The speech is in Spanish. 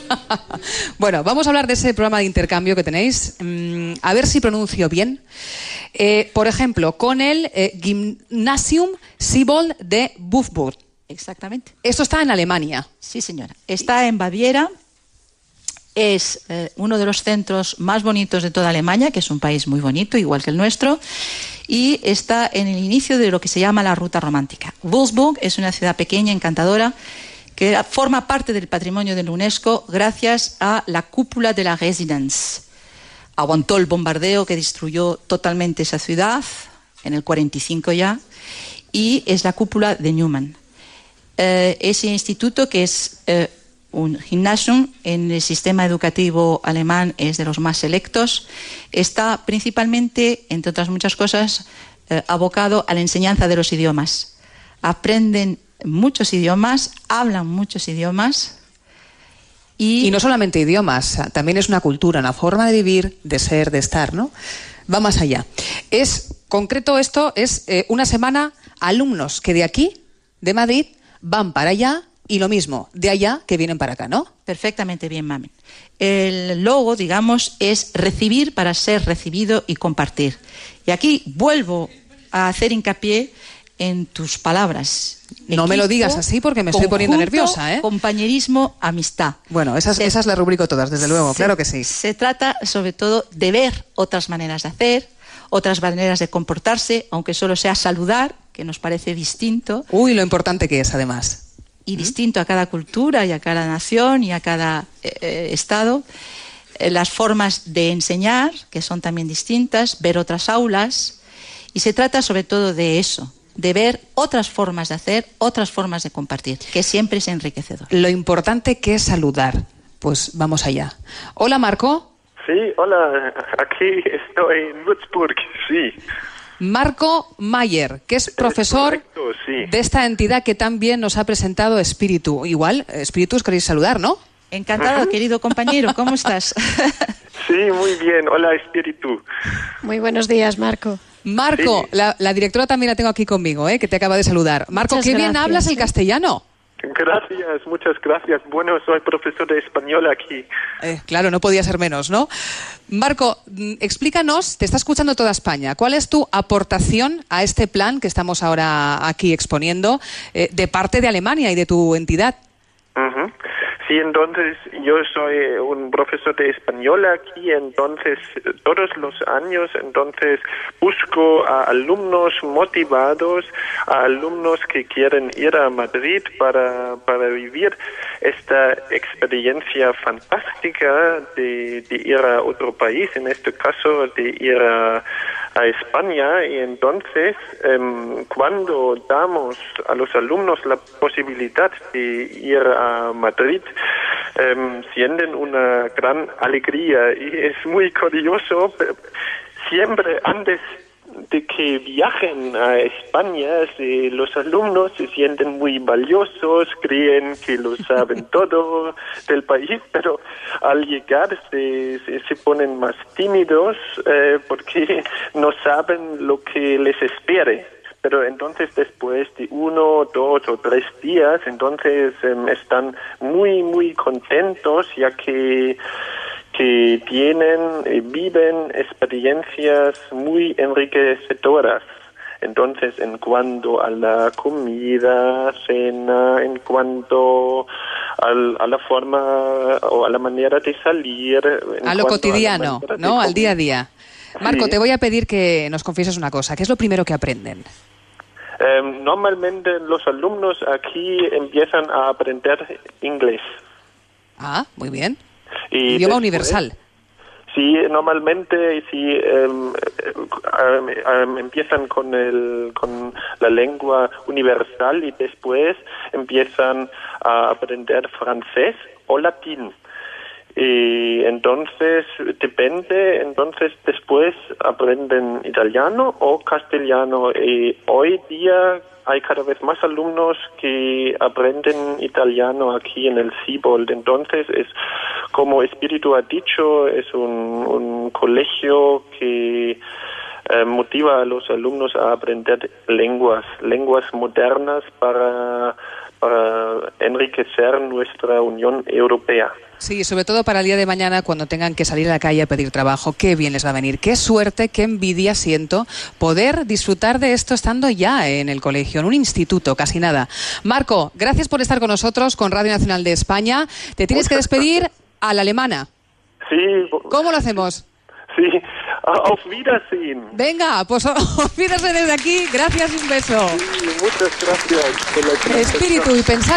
Bueno, vamos a hablar de ese programa de intercambio que tenéis. A ver si pronuncio bien. Por ejemplo, con el Gymnasium Siebold de Würzburg. Exactamente. Esto está en Alemania. Sí, señora. Está en Baviera. Es uno de los centros más bonitos de toda Alemania, que es un país muy bonito, igual que el nuestro, y está en el inicio de lo que se llama la ruta romántica. Würzburg es una ciudad pequeña, encantadora, que forma parte del patrimonio de la UNESCO gracias a la cúpula de la Residenz. Aguantó el bombardeo que destruyó totalmente esa ciudad, en el 45 ya, y es la cúpula de Neumann. Ese instituto, que es un gymnasium en el sistema educativo alemán, es de los más selectos, está principalmente, entre otras muchas cosas, abocado a la enseñanza de los idiomas. Aprenden muchos idiomas, hablan muchos idiomas. Y no solamente idiomas, también es una cultura, una forma de vivir, de ser, de estar, ¿no? Va más allá. Concreto esto es una semana alumnos que de aquí, de Madrid, van para allá, y lo mismo, de allá que vienen para acá, ¿no? Perfectamente bien, mami. El logo, digamos, es recibir para ser recibido y compartir. Y aquí vuelvo a hacer hincapié en tus palabras. No me lo digas así porque me estoy poniendo nerviosa, ¿eh? Compañerismo, amistad. Bueno, esas las rubrico todas, desde luego, claro que sí. Se trata, sobre todo, de ver otras maneras de hacer, otras maneras de comportarse, aunque solo sea saludar, que nos parece distinto. Uy, lo importante que es, además. Y distinto a cada cultura y a cada nación y a cada estado. Las formas de enseñar, que son también distintas, ver otras aulas. Y se trata sobre todo de eso, de ver otras formas de hacer, otras formas de compartir, que siempre es enriquecedor. Lo importante que es saludar. Pues vamos allá. Hola, Marco. Sí, hola, aquí estoy en Würzburg, sí. Marco Mayer, que es profesor de esta entidad que tan bien nos ha presentado Espíritu. Igual, Espíritu, os queréis saludar, ¿no? Encantado, querido compañero, ¿cómo estás? Sí, muy bien, hola Espíritu. Muy buenos días, Marco. Marco, sí. La directora también la tengo aquí conmigo, que te acaba de saludar. Marco, muchas qué gracias, bien hablas el castellano. Gracias, muchas gracias. Bueno, soy profesor de español aquí. Claro, no podía ser menos, ¿no? Marco, explícanos, te está escuchando toda España, ¿cuál es tu aportación a este plan que estamos ahora aquí exponiendo de parte de Alemania y de tu entidad? Uh-huh. Sí, entonces yo soy un profesor de español aquí, entonces todos los años busco a alumnos motivados, a alumnos que quieren ir a Madrid para vivir esta experiencia fantástica de ir a otro país, en este caso de ir a España, y entonces cuando damos a los alumnos la posibilidad de ir a Madrid, sienten una gran alegría, y es muy curioso, siempre antes de que viajen a España, los alumnos se sienten muy valiosos, creen que lo saben todo del país, pero al llegar se ponen más tímidos porque no saben lo que les espere. Pero entonces después de 1, 2 o 3 días, entonces están muy, muy contentos, ya que viven experiencias muy enriquecedoras. Entonces, en cuanto a la comida, cena, en cuanto a la forma o a la manera de salir. A lo cotidiano, ¿no? Al día a día. Marco, sí. Te voy a pedir que nos confieses una cosa. ¿Qué es lo primero que aprenden? Normalmente los alumnos aquí empiezan a aprender inglés. Ah, muy bien. Y idioma después, universal. Sí, normalmente sí, empiezan con la lengua universal y después empiezan a aprender francés o latín. Y entonces depende, entonces después aprenden italiano o castellano, y hoy día hay cada vez más alumnos que aprenden italiano aquí en el Siebold. Entonces es, como Espíritu ha dicho, es un colegio que motiva a los alumnos a aprender lenguas modernas para enriquecer nuestra Unión Europea. Sí, sobre todo para el día de mañana, cuando tengan que salir a la calle a pedir trabajo, qué bien les va a venir. Qué suerte, qué envidia siento poder disfrutar de esto estando ya en el colegio, en un instituto, casi nada. Marco, gracias por estar con nosotros, con Radio Nacional de España. Te tienes que despedir a la alemana. Sí. ¿Cómo lo hacemos? Sí, auf Wiedersehen. Venga, pues auf Wiedersehen desde aquí. Gracias y un beso. Sí, muchas gracias por la Espíritu y pensar.